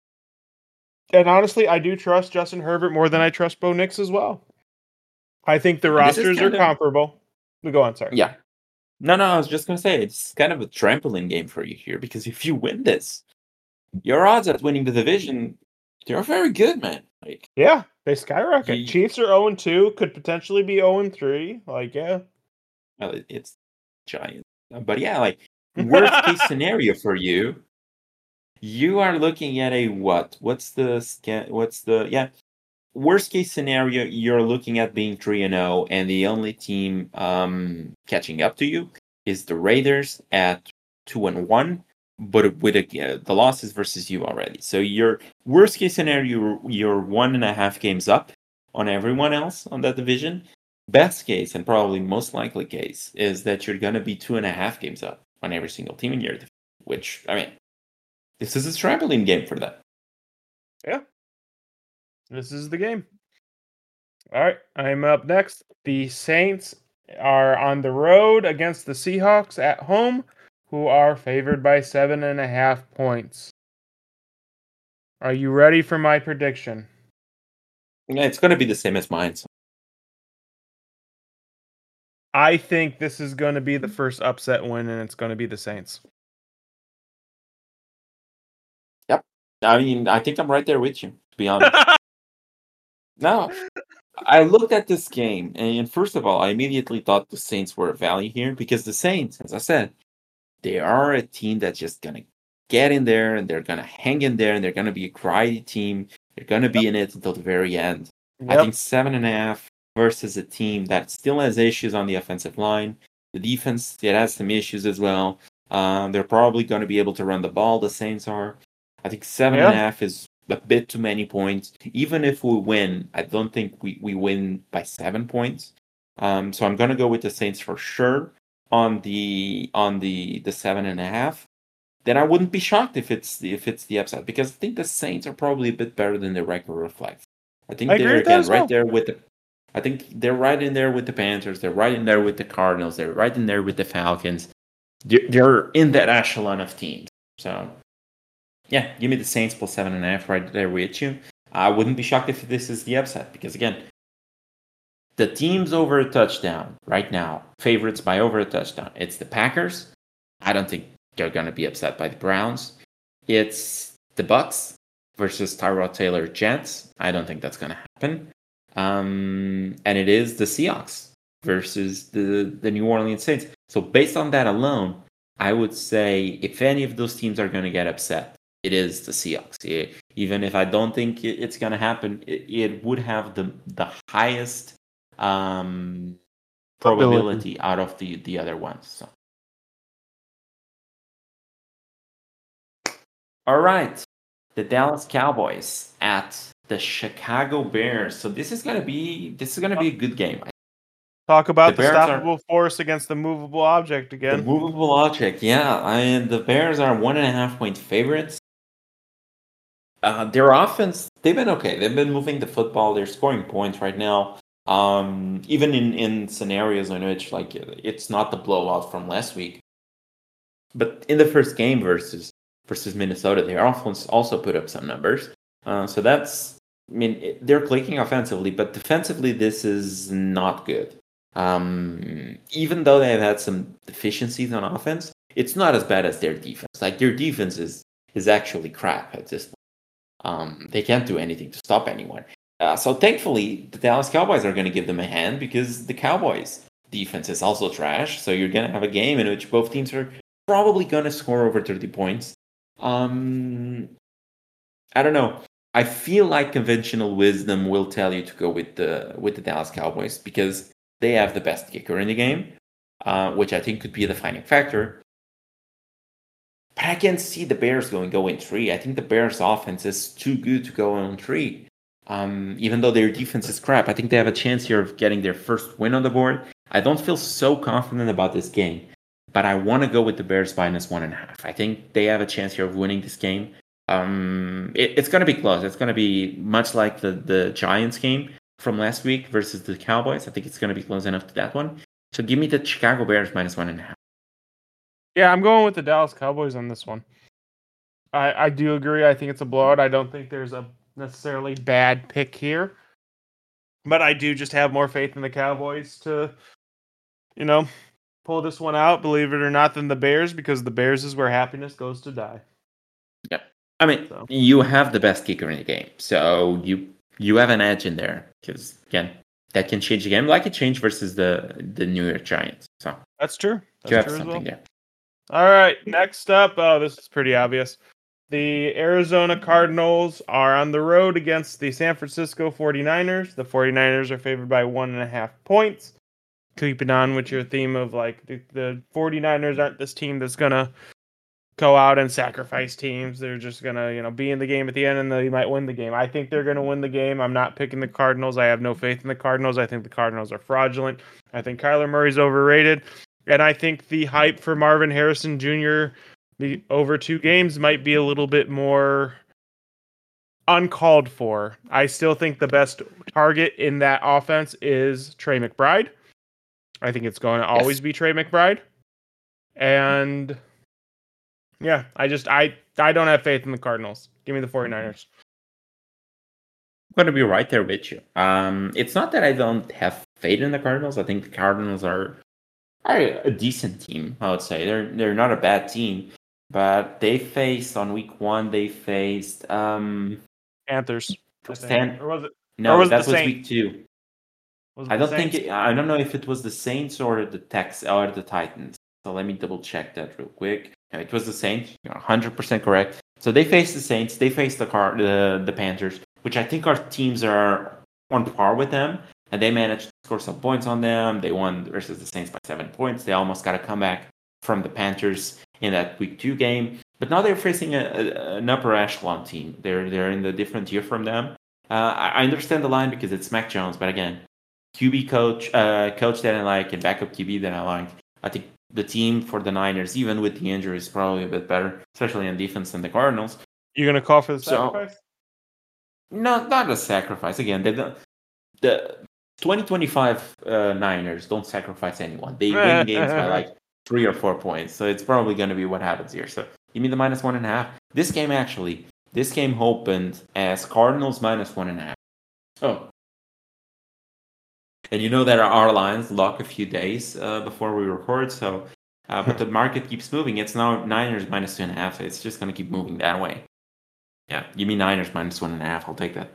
And honestly, I do trust Justin Herbert more than I trust Bo Nix as well. I think the rosters are of... comparable. We go on, sorry. Yeah. No, no, I was just going to say, it's kind of a trampoline game for you here, because if you win this, your odds at winning the division, they're very good, man. Like, yeah, they skyrocket. You, Chiefs are oh and two, could potentially be oh and three. Like, yeah. Well, it's giant. But yeah, like, worst case scenario for you, you are looking at a what? What's the, what's the, yeah. Worst case scenario, you're looking at being three and oh, and the only team um, catching up to you is the Raiders at two and one, but with a, uh, the losses versus you already. So your worst case scenario, you're one and a half games up on everyone else on that division. Best case, and probably most likely case, is that you're going to be two and a half games up on every single team in your division, which, I mean, this is a trampoline game for them. Yeah. This is the game. All right, I'm up next. The Saints are on the road against the Seahawks at home, who are favored by seven and a half points. Are you ready for my prediction? Yeah, it's going to be the same as mine. So. I think this is going to be the first upset win, and it's going to be the Saints. Yep. I mean, I think I'm right there with you, to be honest. No. I looked at this game, and first of all, I immediately thought the Saints were a value here because the Saints, as I said, they are a team that's just going to get in there and they're going to hang in there and they're going to be a gritty team. They're going to be yep. in it until the very end. Yep. I think seven and a half versus a team that still has issues on the offensive line. The defense, it has some issues as well. Um, they're probably going to be able to run the ball. The Saints are. I think seven yeah. and a half is a bit too many points. Even if we win, I don't think we, we win by seven points. Um, so I'm going to go with the Saints for sure on the on the the seven and a half. Then I wouldn't be shocked if it's the, if it's the upside because I think the Saints are probably a bit better than the record reflects. I think I they're again right well. there with the. I think they're right in there with the Panthers. They're right in there with the Cardinals. They're right in there with the Falcons. They're in that echelon of teams. So, yeah, give me the Saints plus seven and a half right there with you. I wouldn't be shocked if this is the upset because again, the teams over a touchdown right now, favorites by over a touchdown. It's the Packers. I don't think they're going to be upset by the Browns. It's the Bucks versus Tyrod Taylor Jets. I don't think that's going to happen. Um, and it is the Seahawks versus the, the New Orleans Saints. So based on that alone, I would say if any of those teams are going to get upset, it is the Seahawks. It, even if I don't think it, it's going to happen, it, it would have the the highest um, probability Ability. out of the, the other ones. So. All right. The Dallas Cowboys at the Chicago Bears. So this is gonna be this is gonna be a good game. Talk about the, the stoppable are, force against the movable object again. The movable object, yeah. And the Bears are one and a half point favorites. Uh, their offense, they've been okay. They've been moving the football. They're scoring points right now. Um, even in, in scenarios in which like it's not the blowout from last week. But in the first game versus versus Minnesota, their offense also put up some numbers. Uh, so that's, I mean, they're clicking offensively, but defensively, this is not good. Um, even though they've had some deficiencies on offense, it's not as bad as their defense. Like, their defense is, is actually crap at this point. Um, they can't do anything to stop anyone. Uh, so thankfully, the Dallas Cowboys are going to give them a hand because the Cowboys' defense is also trash. So you're going to have a game in which both teams are probably going to score over thirty points. Um, I don't know. I feel like conventional wisdom will tell you to go with the with the Dallas Cowboys because they have the best kicker in the game, uh, which I think could be a defining factor. But I can't see the Bears going going three. I think the Bears' offense is too good to go on three. Um, even though their defense is crap, I think they have a chance here of getting their first win on the board. I don't feel so confident about this game, but I want to go with the Bears minus one and a half. I think they have a chance here of winning this game. Um, it, it's going to be close. It's going to be much like the, the Giants game from last week versus the Cowboys. I think it's going to be close enough to that one. So give me the Chicago Bears minus one and a half. Yeah, I'm going with the Dallas Cowboys on this one. I, I do agree. I think it's a blowout. I don't think there's a necessarily bad pick here. But I do just have more faith in the Cowboys to, you know, pull this one out, believe it or not, than the Bears, because the Bears is where happiness goes to die. Yep. I mean, so. You have the best kicker in the game, so you you have an edge in there. Because again, that can change the game, like it changed versus the the New York Giants. So that's true. That's you have true something well. there. All right, next up. Oh, this is pretty obvious. The Arizona Cardinals are on the road against the San Francisco forty-niners. The forty-niners are favored by one and a half points. Keeping on with your theme of like the, the forty-niners aren't this team that's gonna go out and sacrifice teams. They're just gonna, you know, be in the game at the end and they might win the game. I think they're gonna win the game. I'm not picking the Cardinals. I have no faith in the Cardinals. I think the Cardinals are fraudulent. I think Kyler Murray's overrated. And I think the hype for Marvin Harrison Junior over two games might be a little bit more uncalled for. I still think the best target in that offense is Trey McBride. I think it's going to always yes. be Trey McBride. And Yeah, I just I I don't have faith in the Cardinals. Give me the 49ers. I'm gonna be right there with you. Um, it's not that I don't have faith in the Cardinals. I think the Cardinals are are a decent team. I would say they're they're not a bad team, but they faced on week one. They faced um Panthers. I think. Stan. Or was it? No, or was that it the was Saints? week two. Was it I the don't think Saints? it, I don't know if it was the Saints or the Tex or the Titans. So let me double check that real quick. No, it was the Saints. You're one hundred percent correct. So they faced the Saints. They faced the car the the Panthers, which I think our teams are on par with them, and they managed to score some points on them. They won versus the Saints by seven points. They almost got a comeback from the Panthers in that week two game. But now they're facing a, a, an upper echelon team. They're they're in a different tier from them. Uh, I, I understand the line because it's Mac Jones, but again, Q B coach, uh, coach that I like, and backup Q B that I like. I think the team for the Niners, even with the injuries, is probably a bit better, especially on defense than the Cardinals. You gonna call for the So, sacrifice? no, not a sacrifice. Again, they don't, the twenty twenty-five uh, Niners don't sacrifice anyone. They win games by like three or four points. So it's probably going to be what happens here. So give me the minus one and a half. This game actually, this game opened as Cardinals minus one and a half. Oh. And you know that our lines lock a few days uh, before we record. So, uh, but the market keeps moving. It's now Niners minus two and a half. So it's just going to keep moving that way. Yeah, give me Niners minus one and a half. I'll take that.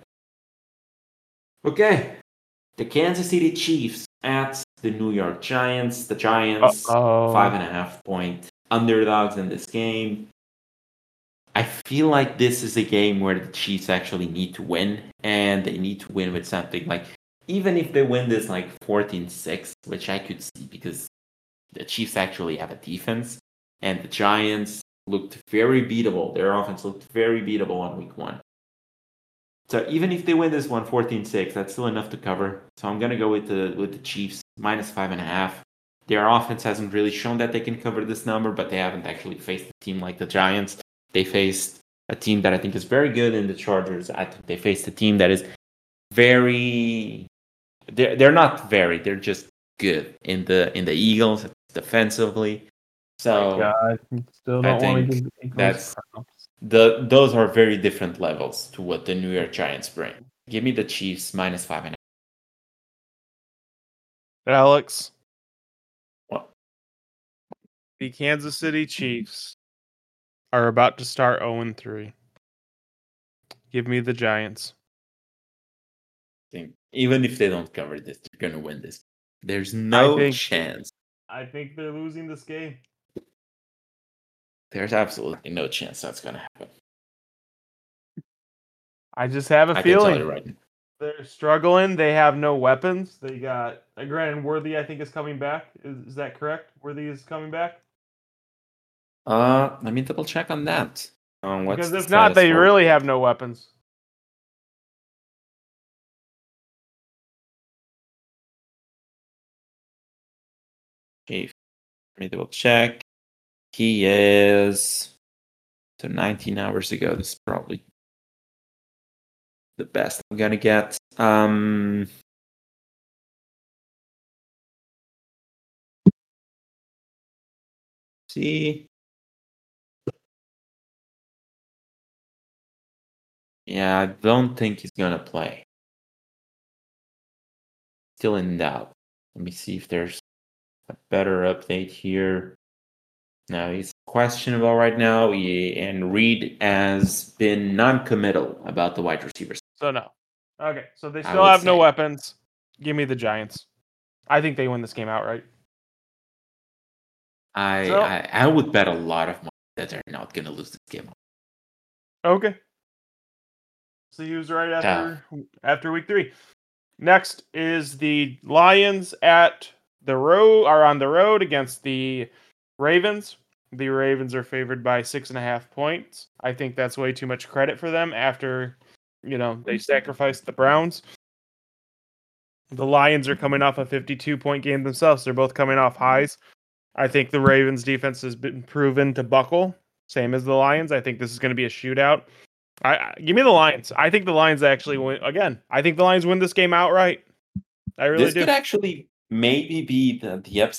Okay. The Kansas City Chiefs at the New York Giants. The Giants, Uh-oh. five and a half point underdogs in this game. I feel like this is a game where the Chiefs actually need to win, and they need to win with something. Like, even if they win this like fourteen six, which I could see because the Chiefs actually have a defense, and the Giants looked very beatable. Their offense looked very beatable on week one. So even if they win this one fourteen six, that's still enough to cover. So I'm gonna go with the with the Chiefs minus five and a half. Their offense hasn't really shown that they can cover this number, but they haven't actually faced a team like the Giants. They faced a team that I think is very good in the Chargers. I think they faced a team that is very they're they're not very, they're just good in the in the Eagles defensively. So God, still don't want to give the Eagles that's props. the those are very different levels to what the New York Giants bring. Give me the Chiefs minus five and a half. Alex. What? The Kansas City Chiefs are about to start oh and three. Give me the Giants. I think even if they don't cover this, they're gonna win this. There's no think- chance. I think they're losing this game. There's absolutely no chance that's gonna happen. I just have a I can tell feeling you right now. they're struggling. They have no weapons. They got uh, Granted, Worthy, I think, is coming back. Is, is that correct? Worthy is coming back? Uh, let me double check on that. Um, what's Because the if not, status they for- really have no weapons. Chief. Let me double check. He is so nineteen hours ago. This is probably the best I'm gonna get. Um, see. Yeah, I don't think he's gonna play. Still in doubt. Let me see if there's a better update here. No, he's questionable right now. He, and Reed has been non-committal about the wide receivers. So no. Okay, so they I still would have no say. weapons. Give me the Giants. I think they win this game outright. I, So- I I would bet a lot of money that they're not gonna lose this game. Okay. So he was right after after week three. Next is the Lions at the road are on the road against the Ravens. The Ravens are favored by six and a half points. I think that's way too much credit for them after, you know, they sacrificed the Browns. The Lions are coming off a fifty-two point game themselves. They're both coming off highs. I think the Ravens defense has been proven to buckle, same as the Lions. I think this is going to be a shootout. I, I give me the Lions. I think the Lions actually win again. I think the Lions win this game outright. I really This do. could actually maybe be the, the upset then.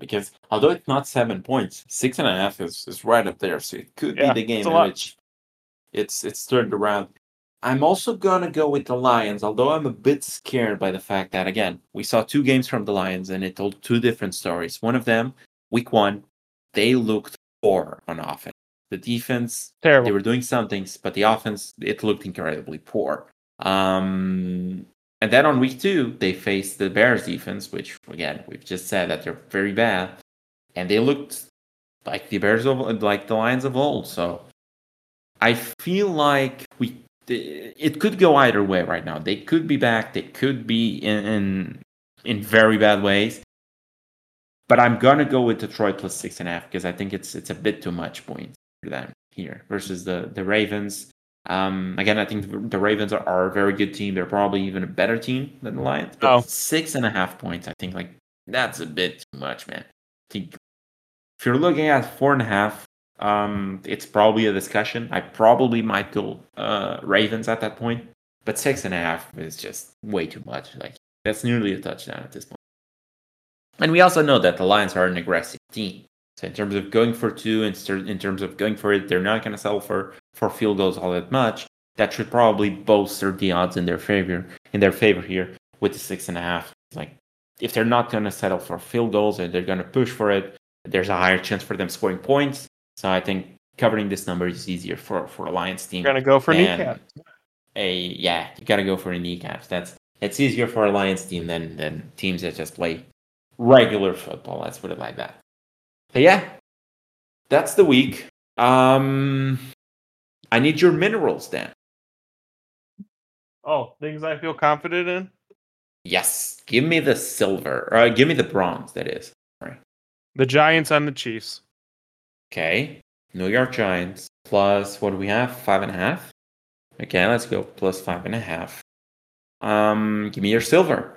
because although it's not seven points, six and a half is, is right up there. So it could Yeah, be the game it's a in lot. which it's it's turned around. I'm also gonna go with the Lions, although I'm a bit scared by the fact that again we saw two games from the Lions and it told two different stories. One of them, week one, they looked poor on offense. The defense, Terrible. they were doing some things, but the offense, it looked incredibly poor. Um, and then on week two, they faced the Bears defense, which again we've just said that they're very bad, and they looked like the Bears of like the Lions of old. So I feel like we it could go either way right now. They could be back. They could be in in, in very bad ways. But I'm gonna go with Detroit plus six and a half because I think it's it's a bit too much points for them here versus the the Ravens. Um, again, I think the, the Ravens are, are a very good team. They're probably even a better team than the Lions. But Oh. six and a half points, I think like that's a bit too much, man. I think if you're looking at four and a half, um, it's probably a discussion. I probably might go uh, Ravens at that point, but six and a half is just way too much. Like that's nearly a touchdown at this point. And we also know that the Lions are an aggressive team. So in terms of going for two, and in terms of going for it, they're not going to settle for, for field goals all that much. That should probably bolster the odds in their favor in their favor here with the six and a half. Like if they're not going to settle for field goals and they're going to push for it, there's a higher chance for them scoring points. So I think covering this number is easier for, for a Lions team. You're gonna go for kneecaps. A yeah, you gotta go for the kneecaps. That's it's easier for a Lions team than than teams that just play regular football. Let's put it like that. But yeah, that's the week. Um, I need your minerals, Dan. Oh, things I feel confident in? Yes. Give me the silver. Or uh, give me the bronze, that is. Right. The Giants and the Chiefs. Okay. New York Giants. Plus, what do we have? Five and a half? Okay, let's go. Plus five and a half. Um, give me your silver.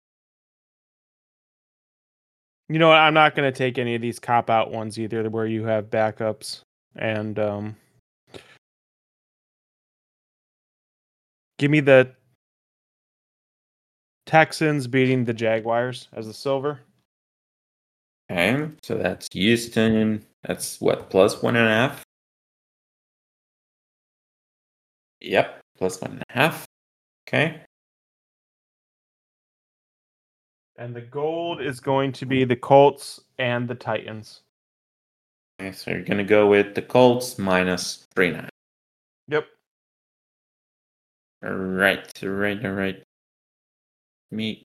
You know what? I'm not going to take any of these cop-out ones either where you have backups. And um, give me the Texans beating the Jaguars as the silver. Okay, so that's Houston. That's what, plus one and a half? Yep, plus one and a half. Okay. And the gold is going to be the Colts and the Titans. Okay, so you're going to go with the Colts minus three and a half. Yep. All right, all right, all right. Me.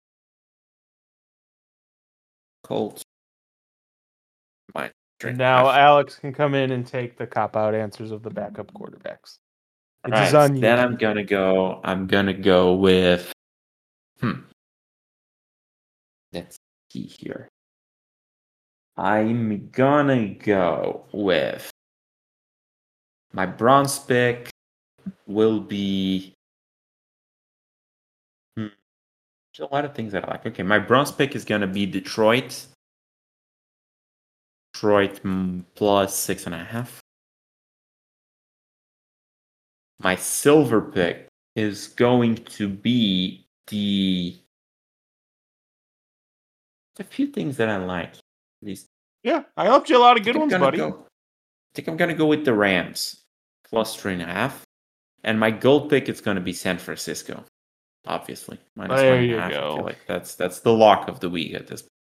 Colts. Minus three and a Now half. Alex can come in and take the cop-out answers of the backup quarterbacks. It's Right, on you. then I'm going to go, I'm going to go with, hmm. Let's see here. I'm gonna go with my bronze pick will be hmm, there's a lot of things that I like. Okay, my bronze pick is gonna be Detroit. Detroit mm, plus six and a half. My silver pick is going to be the a few things that I like. These Yeah, I helped you a lot of good ones, buddy. Go, I think I'm gonna go with the Rams plus three and a half, and my gold pick is gonna be San Francisco, obviously minus there one and you a half. go. I feel like that's that's the lock of the week at this point.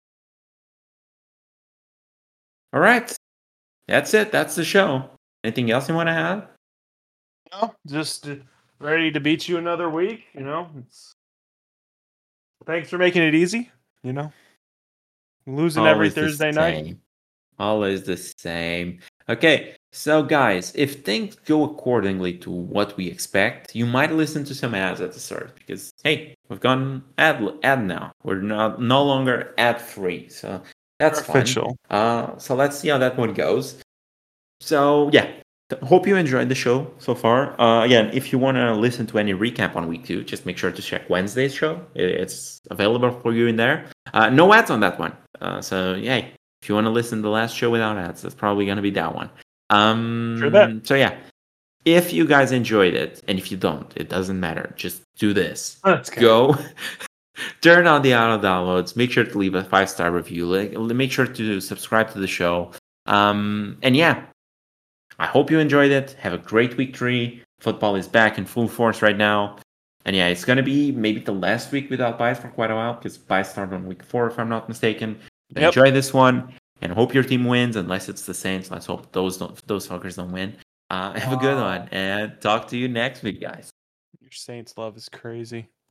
All right, that's it. That's the show. Anything else you want to add? No, just ready to beat you another week. You know, it's thanks for making it easy. You know, losing every Always the Thursday night. same. Always the same. Okay, so guys, if things go accordingly to what we expect, you might listen to some ads at the start because hey, we've gone ad ad now. We're not no longer ad free, so that's fun. Official. Uh, so let's see how that one goes. So yeah, hope you enjoyed the show so far. Uh, again, if you want to listen to any recap on week two, just make sure to check Wednesday's show. It's available for you in there. Uh, no ads on that one. Uh, so yeah. If you want to listen to the last show without ads, that's probably going to be that one. Um, sure that. So yeah, if you guys enjoyed it, and if you don't, it doesn't matter. Just do this. Let's go turn on the auto downloads. Make sure to leave a five star review. Make sure to subscribe to the show. Um, and yeah, I hope you enjoyed it. Have a great week three. Football is back in full force right now. And yeah, it's going to be maybe the last week without buys for quite a while because buys start on week four, if I'm not mistaken. Yep. Enjoy this one and hope your team wins, unless it's the Saints. Let's hope those don't, those fuckers don't win. Uh, have a good one and talk to you next week, guys. Your Saints love is crazy.